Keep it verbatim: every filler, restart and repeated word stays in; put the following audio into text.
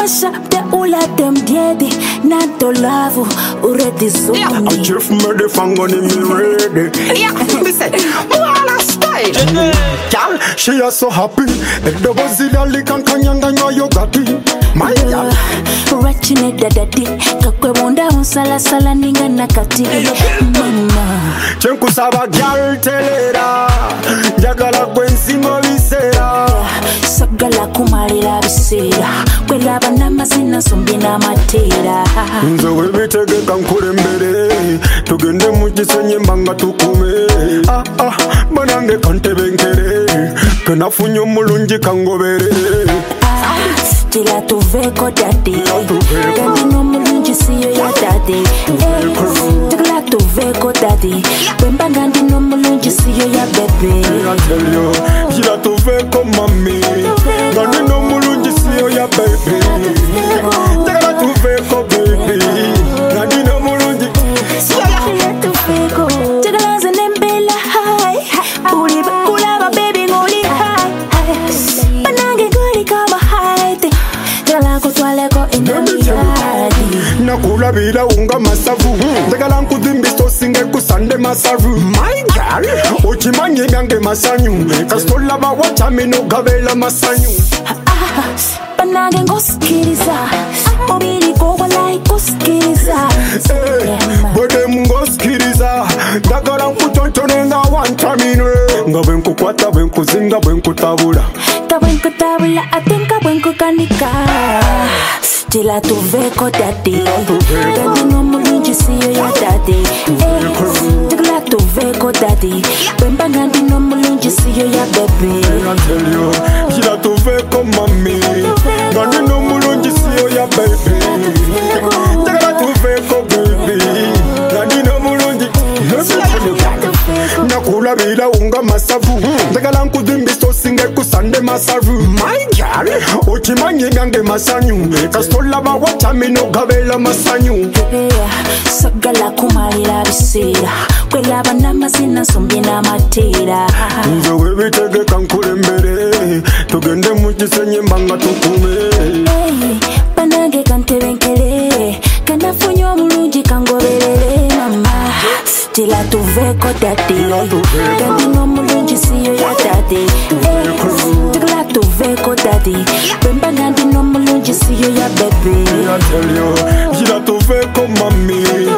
Masha de ula dem diedi na to love already so me. I just made the fang on me ready. Yeah, me say, Moana style. Girl, she is so happy. The bazilla likan kanyanga nyo yogati. My girl, Rachine da daddy, kakwe wonda unsala sala ninga nakati. Mama, chenku saba girl telera. Jagala kwensingo visera. Sagala kumalira bisera. Kwela bana mazina sombi na matera. Nze webitege kankule mbere. Tugende mukisenye mbanga tukume. Ah ah, banange kante benkere. Kenafunyo mulungi kangobere. Tila tuveko daddy. Daddy no mulungi siyo ya daddy. Tila tuveko daddy. Bemba gandi no mulungi siyo ya bebe. I tell you, tila tuveko mami. Gandi no mulungi siyo ya baby. Tila tuveko baby. Gandi no mulungi Tila tuveko. Tila zanembela high. Uli bakula ba baby ngoli high. Banange goli kama high. Tila kutwaleko inani hadi. nakula bila unga masavu. Tegala nkudimbisto singe kusande masavu. My girl, uchimanye nyange masanyu. Kastola ba wachamino gavela masanyu. Banange ngoskiriza. Obili kowa like ngoskiriza. Bode mungoskiriza. Dagala nkutonchone nga wantamine. Nga bwenku kwata bwenku zinga bwenku tabula. Kabwenku tabula atenka bwenku kanika. Tila tuveko daddy. Daddy no mulungi siyo ya daddy. Tila tuveko daddy. Bemba gandi no mulungi siyo ya bebe. I tell you, tila tuveko mami. Gandi no mulungi siyo ya baby. Tila tuveko baby. Gandi no mulungi. Nakula bila unga masavu. Tegala nkudimbisto singe kusande masavu. My girl, uchimanye nyange masanyu. Kastola ba wachamino gavela masanyu. Sagala kumalira bisera. Kwela bana mazina sombi na matera. Nze webitege kankule mbere. Tugende mukisenye mbanga tukume. Banange kantebenkele. Kanafunyo mulungi kangoberere mama. Tila tuveko daddy. Daddy no mulungi siyo ya daddy. Tila tuveko daddy. Bemba gandi no mulungi siyo ya bebe. I tell you, tila tuveko mami.